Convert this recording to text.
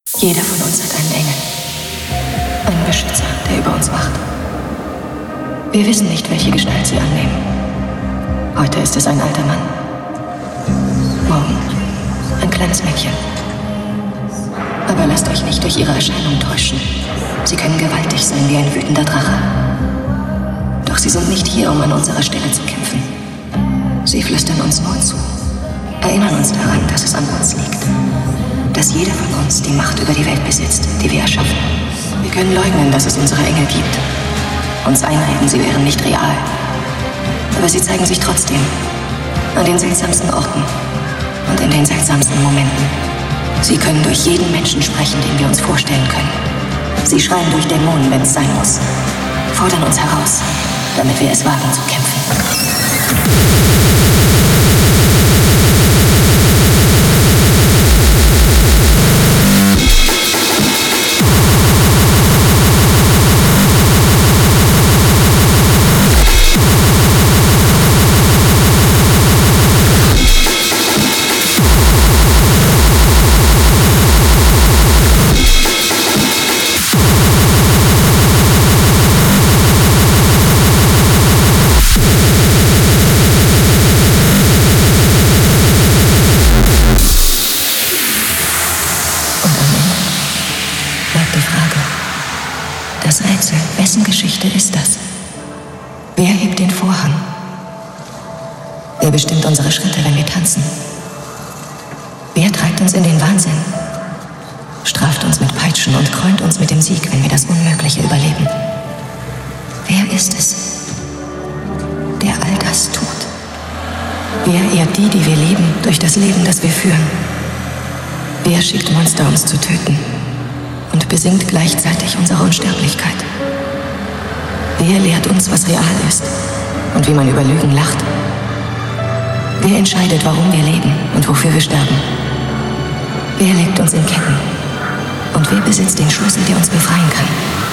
Jeder von uns hat einen Engel. Einen Beschützer, der über uns wacht. Wir wissen nicht, welche Gestalt sie annehmen. Heute ist es ein alter Mann. Morgen ein kleines Mädchen. Aber lasst euch nicht durch ihre Erscheinung täuschen. Sie können gewaltig sein wie ein wütender Drache. Doch sie sind nicht hier, um an unserer Stelle zu kämpfen. Sie flüstern uns nur zu. Erinnern uns daran, dass es an uns liegt. Dass jeder von uns die Macht über die Welt besitzt, die wir erschaffen. Wir können leugnen, dass es unsere Engel gibt. Uns einreden, sie wären nicht real. Aber sie zeigen sich trotzdem. An den seltsamsten Orten. Und in den seltsamsten Momenten. Sie können durch jeden Menschen sprechen, den wir uns vorstellen können. Sie schreien durch Dämonen, wenn es sein muss. Fordern uns heraus, damit wir es wagen zu kämpfen. Das Rätsel, wessen Geschichte ist das? Wer hebt den Vorhang? Wer bestimmt unsere Schritte, wenn wir tanzen? Wer treibt uns in den Wahnsinn? Straft uns mit Peitschen und krönt uns mit dem Sieg, wenn wir das Unmögliche überleben? Wer ist es, der all das tut? Wer ehrt die, die wir lieben, durch das Leben, das wir führen? Wer schickt Monster, uns zu töten? Und besingt gleichzeitig unsere Unsterblichkeit. Wer lehrt uns, was real ist und wie man über Lügen lacht? Wer entscheidet, warum wir leben und wofür wir sterben? Wer legt uns in Ketten? Und wer besitzt den Schlüssel, der uns befreien kann?